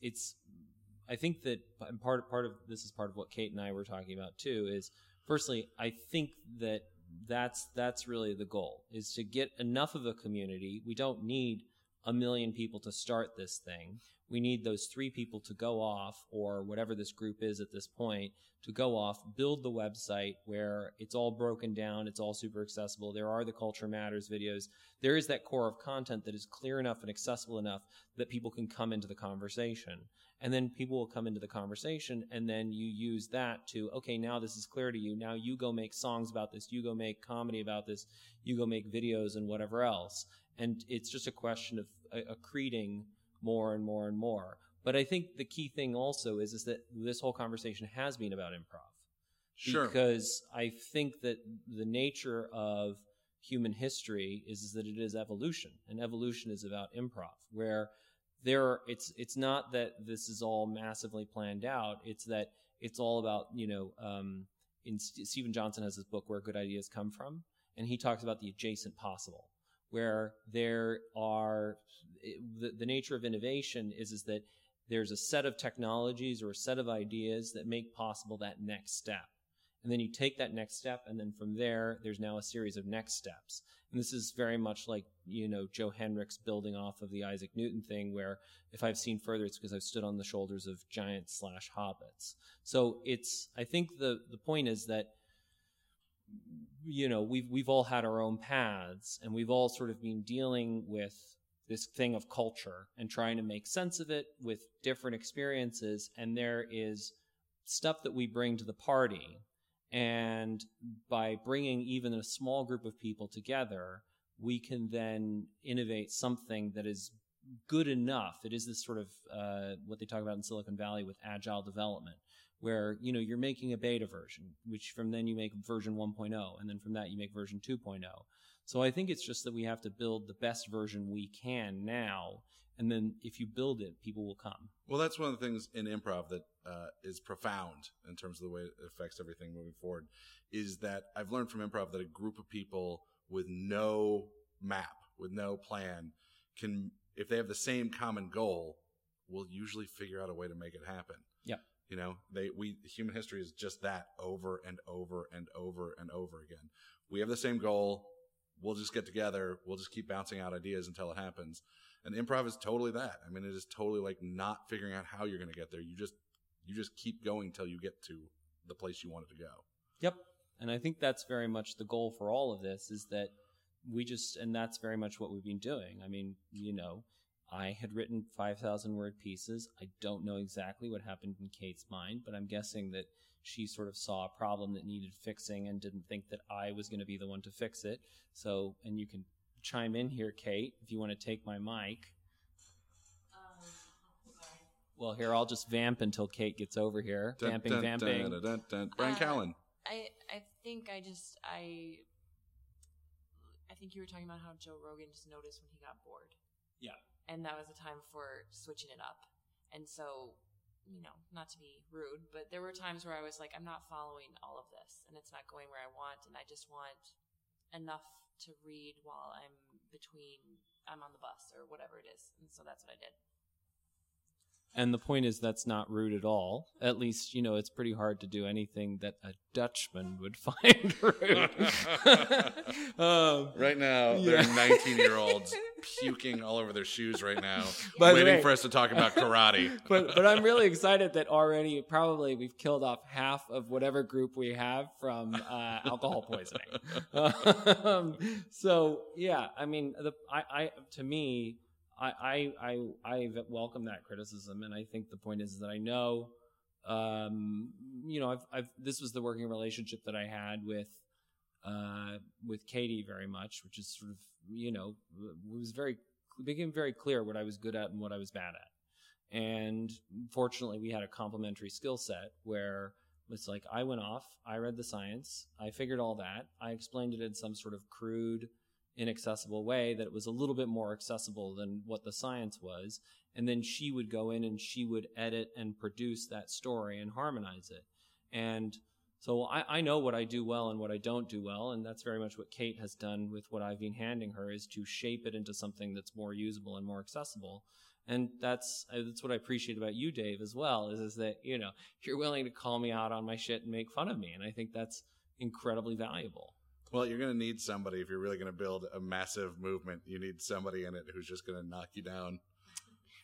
think that part of this is part of what Kate and I were talking about too, is firstly, I think that that's really the goal, is to get enough of a community. We don't need 1 million people to start this thing. We need those 3 people to go off, or whatever this group is at this point, to go off, build the website where it's all broken down, it's all super accessible. There are the Culture Matters videos. There is that core of content that is clear enough and accessible enough that people can come into the conversation. And then people will come into the conversation, and then you use that to, okay, now this is clear to you. Now you go make songs about this. You go make comedy about this. You go make videos and whatever else. And it's just a question of accreting more and more and more. But I think the key thing also is that this whole conversation has been about improv.
Sure.
Because I think that the nature of human history is that it is evolution, and evolution is about improv, where it's not that this is all massively planned out. It's that it's all about, Stephen Johnson has this book, Where Good Ideas Come From, and he talks about the adjacent possible, where there are the nature of innovation is that there's a set of technologies or a set of ideas that make possible that next step. And then you take that next step, and then from there's now a series of next steps. And this is very much like, Joe Henrich's building off of the Isaac Newton thing, where if I've seen further, it's because I've stood on the shoulders of giants / hobbits. So I think the point is that, we've all had our own paths, and we've all sort of been dealing with this thing of culture and trying to make sense of it with different experiences. And there is stuff that we bring to the party. And by bringing even a small group of people together, we can then innovate something that is good enough. It is this sort of what they talk about in Silicon Valley with agile development, where you're making a beta version, which from then you make version 1.0, and then from that you make version 2.0. So I think it's just that we have to build the best version we can now, and then if you build it, people will come.
Well, that's one of the things in improv that is profound in terms of the way it affects everything moving forward, is that I've learned from improv that a group of people with no map, with no plan, can, if they have the same common goal, will usually figure out a way to make it happen.
Yeah.
Human history is just that over and over and over and over again. We have the same goal. We'll just get together. We'll just keep bouncing out ideas until it happens. And improv is totally that. I mean, it is totally like not figuring out how you're going to get there. You just keep going till you get to the place you want it to go.
Yep. And I think that's very much the goal for all of this, is that and that's very much what we've been doing. I mean, I had written 5,000 word pieces. I don't know exactly what happened in Kate's mind, but I'm guessing that she sort of saw a problem that needed fixing and didn't think that I was going to be the one to fix it. So, and you can chime in here, Kate, if you want to take my mic.
Sorry.
Well, here, I'll just vamp until Kate gets over here. Vamping.
Brian Callen.
I think you were talking about how Joe Rogan just noticed when he got bored.
Yeah.
And that was the time for switching it up. And so, not to be rude, but there were times where I was like, I'm not following all of this, and it's not going where I want, and I just want enough to read while I'm on the bus or whatever it is. And so that's what I did.
And the point is, that's not rude at all. At least, it's pretty hard to do anything that a Dutchman would find rude.
Right now, there are 19-year-olds puking all over their shoes right now,
By
waiting for us to talk about karate.
But I'm really excited that already probably we've killed off half of whatever group we have from alcohol poisoning. So, yeah, I mean, I welcome that criticism, and I think the point is that I know, this was the working relationship that I had with Katie very much, which is sort of, it became very clear what I was good at and what I was bad at. And fortunately, we had a complementary skill set where it's like I went off, I read the science, I figured all that, I explained it in some sort of crude, inaccessible way that it was a little bit more accessible than what the science was, and then she would go in and she would edit and produce that story and harmonize it. And so I know what I do well and what I don't do well, and that's very much what Kate has done with what I've been handing her, is to shape it into something that's more usable and more accessible. And that's what I appreciate about you, Dave, as well, is that you're willing to call me out on my shit and make fun of me, and I think that's incredibly valuable.
Well, you're going to need somebody if you're really going to build a massive movement. You need somebody in it who's just going to knock you down.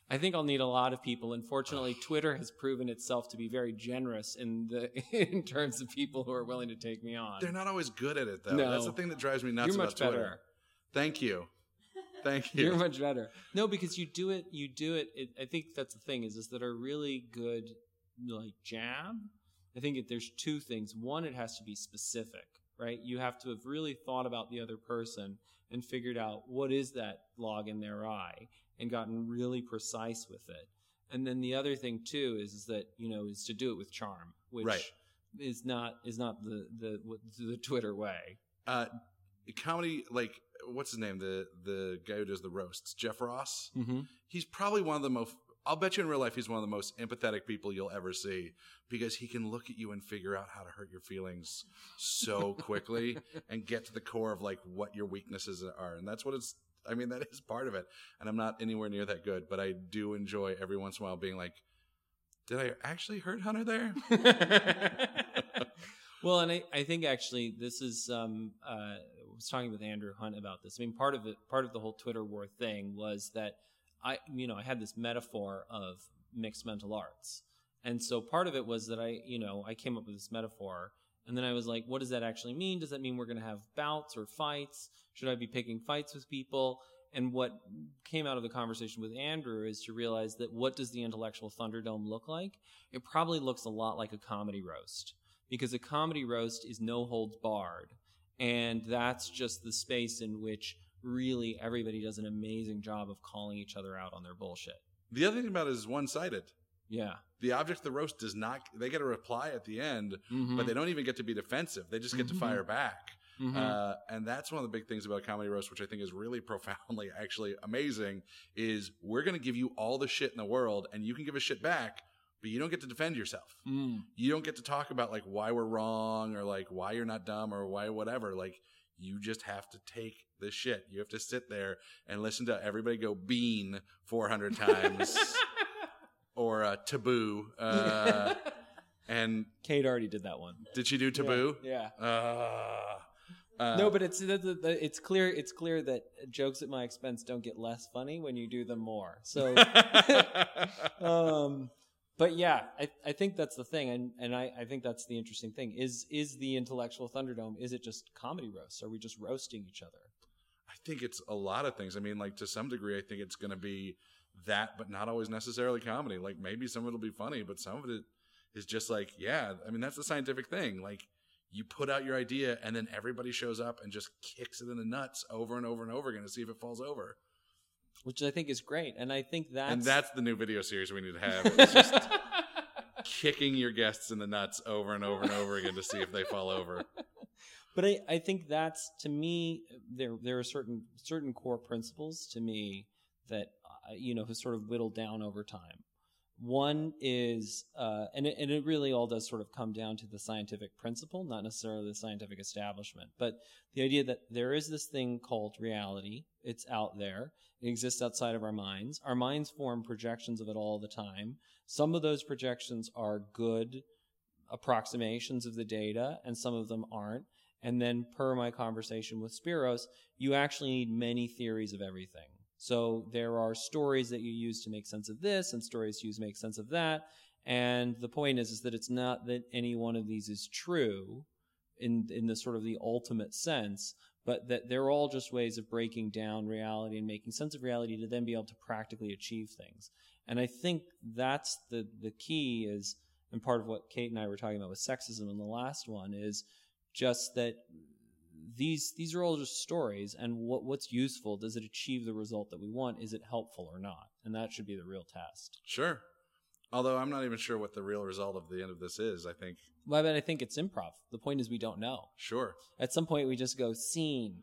I think I'll need a lot of people. Unfortunately, Twitter has proven itself to be very generous in terms of people who are willing to take me on.
They're not always good at it, though.
No.
That's the thing that drives me nuts
You're
about
much
Twitter.
better.
Thank you. Thank you.
You're much better. No, because you do it. I think that's the thing is that a really good like jab. I think there's two things. One, it has to be specific, right? You have to have really thought about the other person and figured out what is that log in their eye and gotten really precise with it. And then the other thing too is that, is to do it with charm, which is not the Twitter way.
Comedy, like, what's his name? The guy who does the roasts, Jeff Ross.
Mm-hmm.
He's probably one of the most, I'll bet you in real life he's one of the most empathetic people you'll ever see, because he can look at you and figure out how to hurt your feelings so quickly and get to the core of like what your weaknesses are. And that's what that is part of it. And I'm not anywhere near that good, but I do enjoy every once in a while being like, did I actually hurt Hunter there?
Well, and I think actually this is, I was talking with Andrew Hunt about this. I mean, part of the whole Twitter war thing was that I had this metaphor of mixed mental arts. And so part of it was that I came up with this metaphor, and then I was like, what does that actually mean? Does that mean we're going to have bouts or fights? Should I be picking fights with people? And what came out of the conversation with Andrew is to realize that what does the intellectual Thunderdome look like? It probably looks a lot like a comedy roast, because a comedy roast is no holds barred. And that's just the space in which really everybody does an amazing job of calling each other out on their bullshit.
The other thing about it is one-sided.
Yeah.
The object of the roast does not, they get a reply at the end,
Mm-hmm.
but they don't even get to be defensive. They just get to fire back.
Mm-hmm.
And that's one of the big things about comedy roast, which I think is really profoundly actually amazing, is we're going to give you all the shit in the world and you can give a shit back, but you don't get to defend yourself. You don't get to talk about like why we're wrong or like why you're not dumb or why whatever. Like, you just have to take the shit. You have to sit there and listen to everybody go bean 400 times or taboo. And
Kate already did that one.
did she do taboo?
Yeah.
No,
but it's clear that jokes at my expense don't get less funny when you do them more. So, but yeah, I think that's the thing, and I think that's the interesting thing. Is the intellectual Thunderdome, is it just comedy roasts? Are we just roasting each other?
I think it's a lot of things. I mean, like, to some degree, I think it's going to be that, but not always necessarily comedy. Like, maybe some of it'll be funny, but some of it is just like, yeah, I mean, that's the scientific thing. Like, you put out your idea, and then everybody shows up and just kicks it in the nuts over and over and over again to see if it falls over.
Which I think is great, and I think
that's the new video series we need to have. It's just kicking your guests in the nuts over and over and over again to see if they fall over.
But I think that's, to me, there are certain core principles to me that have sort of whittled down over time. One is, and it really all does sort of come down to the scientific principle, not necessarily the scientific establishment, but the idea that there is this thing called reality. It's out there. It exists outside of our minds. Our minds form projections of it all the time. Some of those projections are good approximations of the data, and some of them aren't. And then, per my conversation with Spiros, you actually need many theories of everything. So there are stories that you use to make sense of this and stories to use to make sense of that. And the point is that it's not that any one of these is true in the sort of the ultimate sense, but that they're all just ways of breaking down reality and making sense of reality to then be able to practically achieve things. And I think that's the key is, and part of what Kate and I were talking about with sexism in the last one, is just that these are all just stories, and what's useful, does it achieve the result that we want? Is it helpful or not? And that should be the real test.
Sure. Although I'm not even sure what the real result of the end of this is, I think.
Well, but I think it's improv. The point is we don't know.
Sure.
At some point we just go, scene.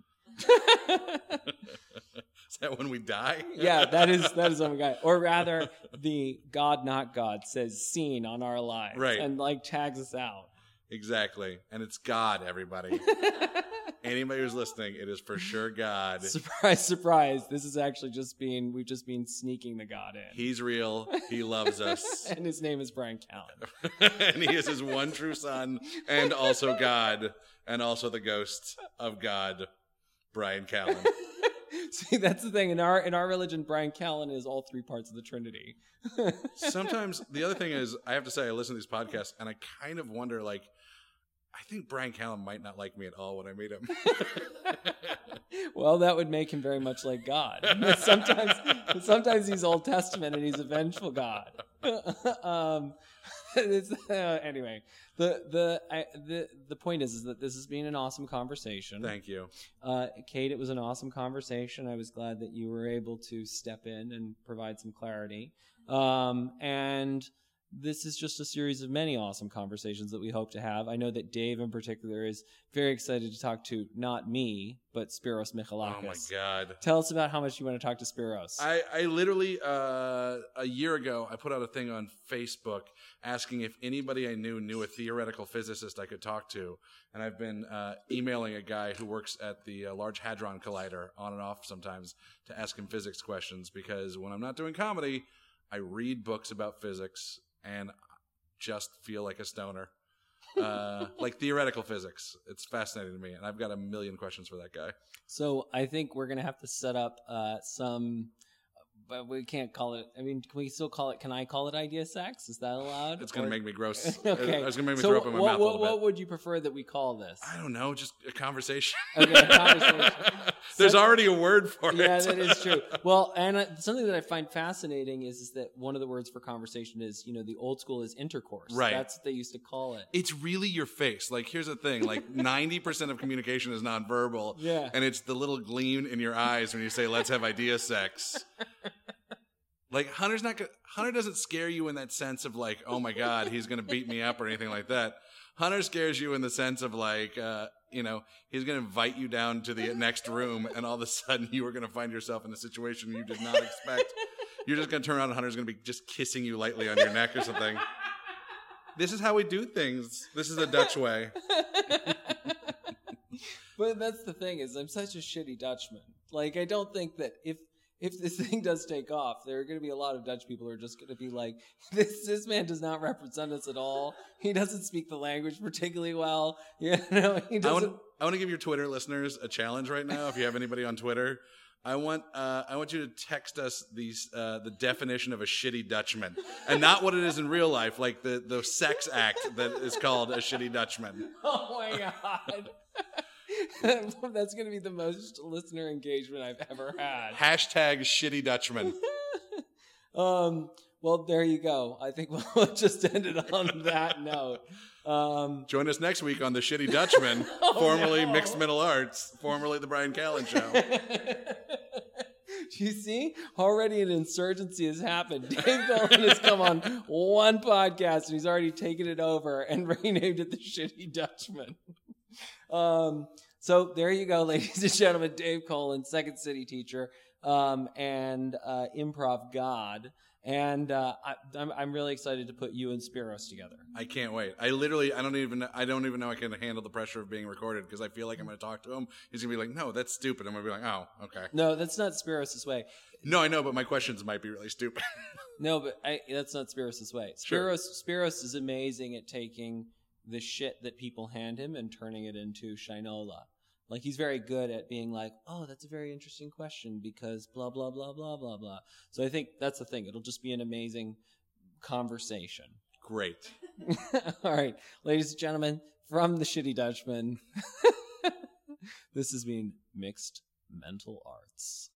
Is that when we die?
Yeah, that is when we die. Or rather, the God not God says scene on our lives.
Right.
And like tags us out.
Exactly. And it's God, everybody. Anybody who's listening, it is for sure God.
Surprise, surprise. This is actually we've just been sneaking the God in.
He's real. He loves us.
And his name is Brian Callen.
And he is his one true son, and also God, and also the ghost of God, Brian Callen.
See, that's the thing. In our religion, Brian Callen is all three parts of the Trinity.
Sometimes the other thing is, I have to say, I listen to these podcasts and I kind of wonder, like, I think Brian Callen might not like me at all when I meet him.
Well, that would make him very much like God. Sometimes he's Old Testament and he's a vengeful God. Anyway, the point is that this has been an awesome conversation.
Thank you.
Kate, it was an awesome conversation. I was glad that you were able to step in and provide some clarity. And this is just a series of many awesome conversations that we hope to have. I know that Dave in particular is very excited to talk to not me, but Spiros Michalakis.
Oh my God.
Tell us about how much you want to talk to Spiros.
I literally, a year ago, I put out a thing on Facebook asking if anybody I knew a theoretical physicist I could talk to. And I've been emailing a guy who works at the Large Hadron Collider on and off sometimes to ask him physics questions, because when I'm not doing comedy, I read books about physics and just feel like a stoner. Like theoretical physics. It's fascinating to me, and I've got a million questions for that guy.
So I think we're going to have to set up some, but we can't call it, I mean, can we still call it, can I call it idea sex? Is that allowed?
It's going to make me gross.
Okay.
It's going to make me throw up in my mouth a little bit.
What would you prefer that we call this?
I don't know, just a conversation.
Okay, a conversation.
There's already a word for it.
Yeah, that is true. Well, and something that I find fascinating is that one of the words for conversation is, the old school is intercourse.
Right.
That's what they used to call it.
It's really your face. Like, here's the thing. Like, 90% of communication is nonverbal.
Yeah.
And it's the little gleam in your eyes when you say, let's have idea sex. Like, Hunter doesn't scare you in that sense of like, oh my God, he's going to beat me up or anything like that. Hunter scares you in the sense of like, he's going to invite you down to the next room, and all of a sudden you are going to find yourself in a situation you did not expect. You're just going to turn around and Hunter's going to be just kissing you lightly on your neck or something. This is how we do things. This is the Dutch way.
But that's the thing, is I'm such a shitty Dutchman. Like, I don't think that if this thing does take off, there are going to be a lot of Dutch people who are just going to be like, this man does not represent us at all. He doesn't speak the language particularly well. He doesn't.
I want to give your Twitter listeners a challenge right now. If you have anybody on Twitter, I want you to text us the definition of a shitty Dutchman, and not what it is in real life, like the sex act that is called a shitty Dutchman.
Oh my God. That's going to be the most listener engagement I've ever had.
Hashtag shitty Dutchman.
Well, there you go. I think we'll just end it on that note.
Join us next week on The Shitty Dutchman, formerly Mixed Middle Arts, formerly The Brian Callen Show.
You see? Already an insurgency has happened. Dave Bellin has come on one podcast, and he's already taken it over and renamed it The Shitty Dutchman. So there you go, ladies and gentlemen. Dave Cullen, Second City teacher, and improv god. And I'm really excited to put you and Spiros together.
I can't wait. I don't even know I can handle the pressure of being recorded, because I feel like I'm going to talk to him. He's going to be like, "No, that's stupid." I'm going to be like, "Oh, okay."
No, that's not Spiros' way.
No, I know, but my questions might be really stupid.
No, but that's not Spiros' way. Spiros is amazing at taking the shit that people hand him and turning it into shinola. Like, he's very good at being like, oh, that's a very interesting question because blah, blah, blah, blah, blah, blah. So I think that's the thing. It'll just be an amazing conversation.
Great.
All right. Ladies and gentlemen, from the Shitty Dutchman, this has been Mixed Mental Arts.